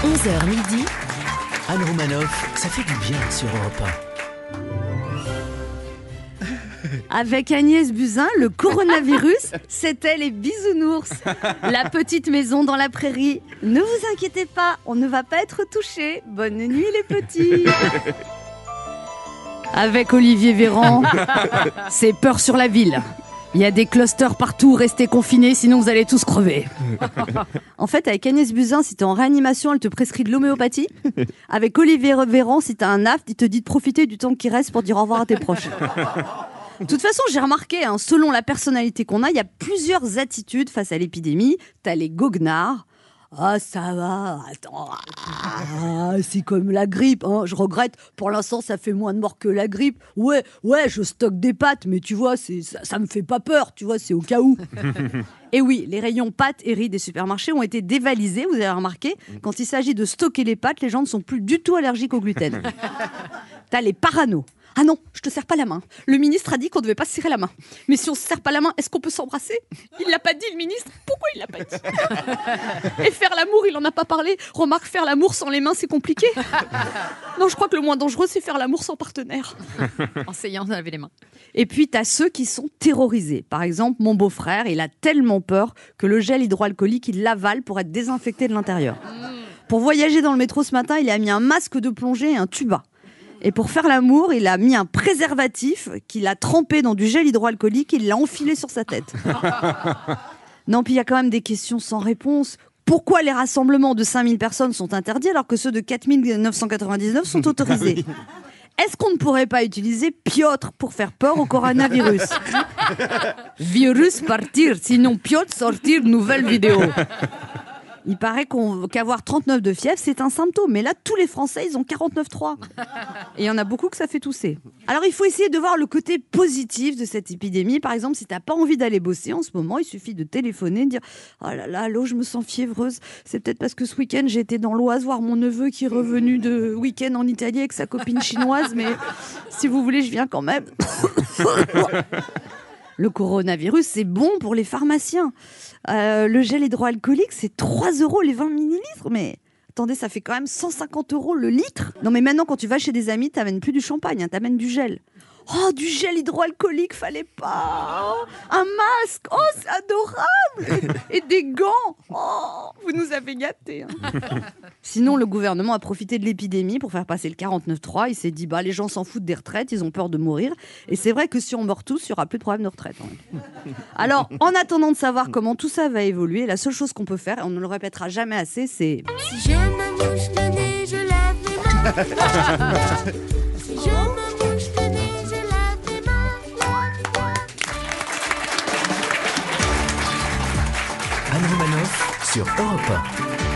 11h midi. Anne Romanoff, ça fait du bien sur Europe 1. Avec Agnès Buzyn, le coronavirus, c'était les bisounours. La petite maison dans la prairie. Ne vous inquiétez pas, on ne va pas être touchés. Bonne nuit les petits. Avec Olivier Véran, c'est peur sur la ville. Il y a des clusters partout, restez confinés, sinon vous allez tous crever. En fait, avec Agnès Buzyn, si t'es en réanimation, elle te prescrit de l'homéopathie. Avec Olivier Véran, si t'as un aft, il te dit de profiter du temps qui reste pour dire au revoir à tes proches. De toute façon, j'ai remarqué, selon la personnalité qu'on a, il y a plusieurs attitudes face à l'épidémie. T'as les goguenards. Ah, ça va, attends, c'est comme la grippe, je regrette, pour l'instant ça fait moins de morts que la grippe. Ouais, je stocke des pâtes, mais tu vois, ça me fait pas peur, tu vois, c'est au cas où. Et oui, les rayons pâtes et riz des supermarchés ont été dévalisés, vous avez remarqué, quand il s'agit de stocker les pâtes, les gens ne sont plus du tout allergiques au gluten. T'as les paranos. Ah non, je te serre pas la main. Le ministre a dit qu'on devait pas se serrer la main. Mais si on se serre pas la main, est-ce qu'on peut s'embrasser ? Il l'a pas dit, le ministre. Pourquoi il l'a pas dit ? Et faire l'amour, il en a pas parlé. Remarque, faire l'amour sans les mains, c'est compliqué. Non, je crois que le moins dangereux, c'est faire l'amour sans partenaire. Enseignant, laver les mains. Et puis, t'as ceux qui sont terrorisés. Par exemple, mon beau-frère, il a tellement peur que le gel hydroalcoolique, il l'avale pour être désinfecté de l'intérieur. Pour voyager dans le métro ce matin, il a mis un masque de plongée et un tuba. Et pour faire l'amour, il a mis un préservatif qu'il a trempé dans du gel hydroalcoolique et il l'a enfilé sur sa tête. Non, puis il y a quand même des questions sans réponse. Pourquoi les rassemblements de 5000 personnes sont interdits alors que ceux de 4999 sont autorisés ? Est-ce qu'on ne pourrait pas utiliser Piotr pour faire peur au coronavirus ? Virus partir, sinon Piotr sortir, nouvelle vidéo. Il paraît qu'avoir 39 de fièvre, c'est un symptôme. Mais là, tous les Français, ils ont 49,3. Et il y en a beaucoup que ça fait tousser. Alors, il faut essayer de voir le côté positif de cette épidémie. Par exemple, si tu n'as pas envie d'aller bosser en ce moment, il suffit de téléphoner, de dire « Oh là là, allô, je me sens fiévreuse. C'est peut-être parce que ce week-end, j'ai été dans l'Oise voir mon neveu qui est revenu de week-end en Italie avec sa copine chinoise. Mais si vous voulez, je viens quand même. » Le coronavirus, c'est bon pour les pharmaciens. Le gel hydroalcoolique, c'est 3 € les 20 millilitres. Mais attendez, ça fait quand même 150 € le litre. Non, mais maintenant, quand tu vas chez des amis, t'amènes plus du champagne, t'amènes du gel. Oh, du gel hydroalcoolique, fallait pas. Un masque, oh, c'est adorable. Et des gants, oh, vous nous avez gâtés. Sinon, le gouvernement a profité de l'épidémie pour faire passer le 49.3. Il s'est dit, les gens s'en foutent des retraites, ils ont peur de mourir. Et c'est vrai que si on meurt tous, il n'y aura plus de problème de retraite. Alors, en attendant de savoir comment tout ça va évoluer, la seule chose qu'on peut faire, et on ne le répétera jamais assez, c'est... Si je me mouche le nez, je lave les mains. Si je me mouche le nez, je lave les mains. Anne Romanoff sur Europe 1.